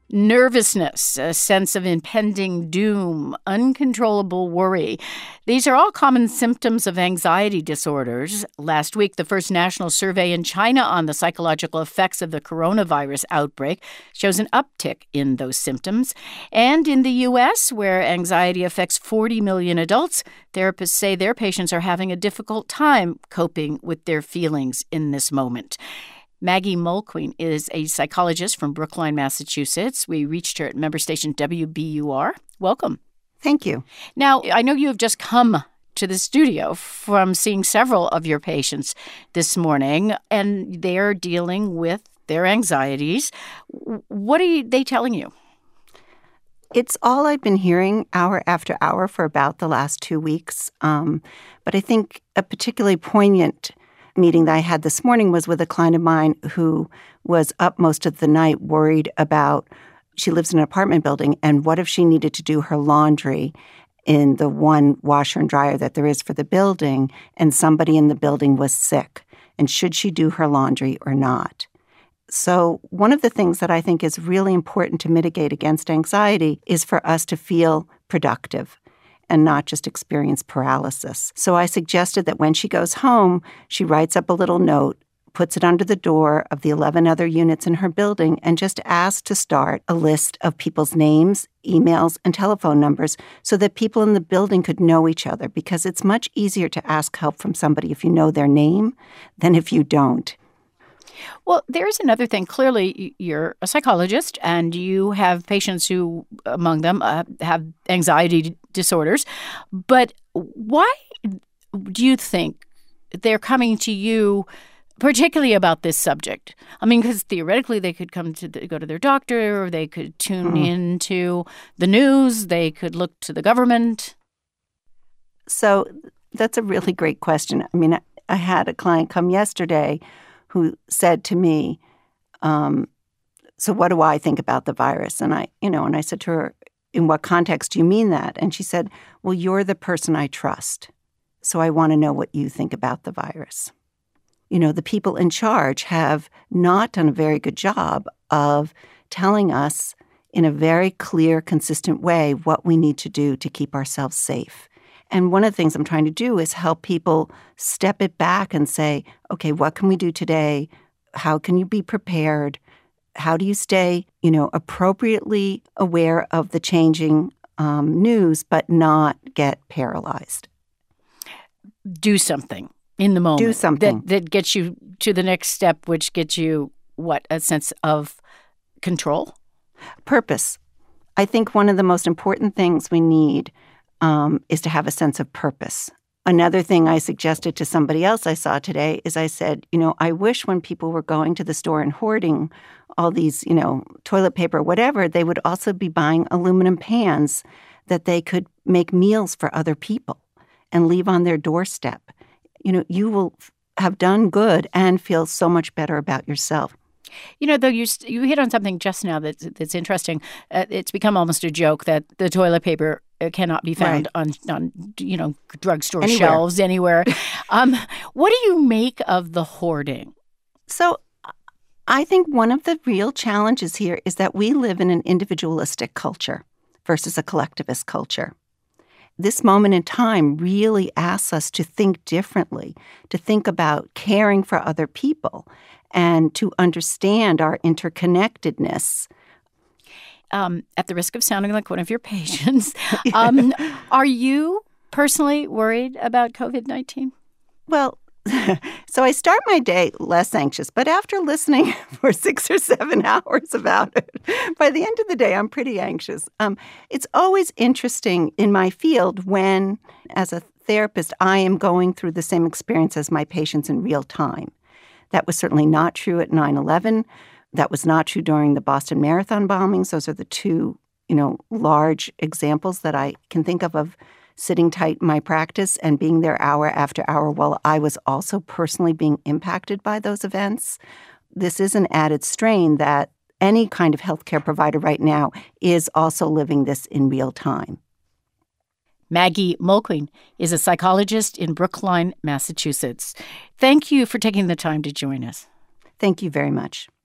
Nervousness, a sense of impending doom, uncontrollable worry. These are all common symptoms of anxiety disorders. Last week, the first national survey in China on the psychological effects of the coronavirus outbreak shows an uptick in those symptoms. And in the U.S., where anxiety affects 40 million adults, therapists say their patients are having a difficult time coping with their feelings in this moment. Maggie Mulqueen is a psychologist from Brookline, Massachusetts. We reached her at member station WBUR. Welcome. Thank you. Now, I know you have just come to the studio from seeing several of your patients this morning, and they're dealing with their anxieties. What are they telling you? It's all I've been hearing hour after hour for about the last 2 weeks. But I think a particularly poignant meeting that I had this morning was with a client of mine who was up most of the night worried about, she lives in an apartment building, and what if she needed to do her laundry in the one washer and dryer that there is for the building, and somebody in the building was sick, and should she do her laundry or not? So one of the things that I think is really important to mitigate against anxiety is for us to feel productive and not just experience paralysis. So I suggested that when she goes home, she writes up a little note, puts it under the door of the 11 other units in her building, and just asks to start a list of people's names, emails, and telephone numbers so that people in the building could know each other, because it's much easier to ask help from somebody if you know their name than if you don't. Well, there's another thing. Clearly, you're a psychologist, and you have patients who, among them, have anxiety disorders. But why do you think they're coming to you, particularly about this subject? I mean, because theoretically, they could go to their doctor, or they could tune into the news, they could look to the government. So that's a really great question. I mean, I had a client come yesterday who said to me, so what do I think about the virus? And I said to her, in what context do you mean that? And she said, well, you're the person I trust, so I want to know what you think about the virus. You know, the people in charge have not done a very good job of telling us in a very clear, consistent way what we need to do to keep ourselves safe. And one of the things I'm trying to do is help people step it back and say, okay, what can we do today? How can you be prepared? How do you stay, appropriately aware of the changing news, but not get paralyzed? Do something in the moment. Do something. That gets you to the next step, which gets you, a sense of control? Purpose. I think one of the most important things we need is to have a sense of purpose. Another thing I suggested to somebody else I saw today is I said, I wish when people were going to the store and hoarding all these, toilet paper, whatever, they would also be buying aluminum pans that they could make meals for other people and leave on their doorstep. You will have done good and feel so much better about yourself. Though you hit on something just now that's interesting. It's become almost a joke that the toilet paper cannot be found on drugstore shelves anywhere. What do you make of the hoarding? So I think one of the real challenges here is that we live in an individualistic culture versus a collectivist culture. This moment in time really asks us to think differently, to think about caring for other people, and to understand our interconnectedness. At the risk of sounding like one of your patients, are you personally worried about COVID-19? Well, so I start my day less anxious, but after listening for 6 or 7 hours about it, by the end of the day, I'm pretty anxious. It's always interesting in my field when, as a therapist, I am going through the same experience as my patients in real time. That was certainly not true at 9/11. That was not true during the Boston Marathon bombings. Those are the two, large examples that I can think of sitting tight in my practice and being there hour after hour while I was also personally being impacted by those events. This is an added strain that any kind of healthcare provider right now is also living this in real time. Maggie Mulqueen is a psychologist in Brookline, Massachusetts. Thank you for taking the time to join us. Thank you very much.